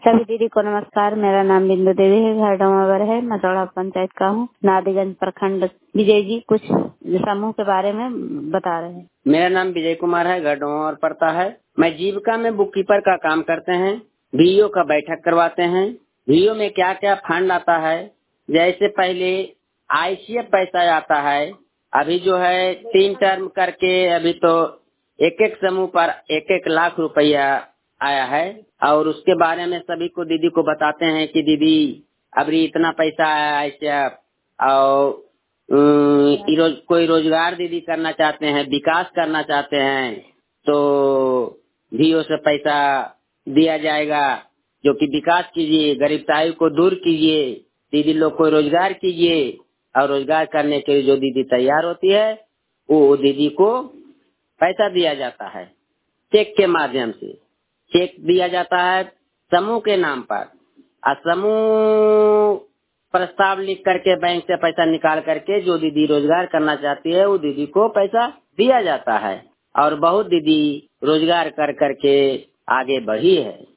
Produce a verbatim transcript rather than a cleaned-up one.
सभी दीदी को नमस्कार। मेरा नाम बिंदु देवी है, घर डोमावर है, मसौड़ा पंचायत का हूँ, नादिगंज प्रखंड। विजय जी कुछ समूह के बारे में बता रहे हैं। मेरा नाम विजय कुमार है, घर डोमावर पड़ता है। मैं जीविका में बुक कीपर का काम करते हैं। वीओ का बैठक करवाते हैं। वीओ में क्या क्या फंड आता है, जैसे पहले आईसीएफ पैसा आता है, अभी जो है तीन टर्म करके अभी तो एक एक समूह पर एक एक लाख रुपया आया है। और उसके बारे में सभी को दीदी को बताते हैं कि दीदी अभी इतना पैसा आया आईसीएफ, और रोज, कोई रोजगार दीदी करना चाहते हैं, विकास करना चाहते हैं तो वीओ से पैसा दिया जाएगा, जो कि विकास कीजिए, गरीबताई को दूर कीजिए, दीदी लोग को रोजगार कीजिए। और रोजगार करने के लिए जो दीदी तैयार होती है वो दीदी को पैसा दिया जाता है चेक के माध्यम से। चेक दिया जाता है समूह के नाम पर, और समूह प्रस्ताव लिख करके बैंक से पैसा निकाल करके जो दीदी रोजगार करना चाहती है वो दीदी को पैसा दिया जाता है। और बहुत दीदी रोजगार कर करके आगे बढ़ी है।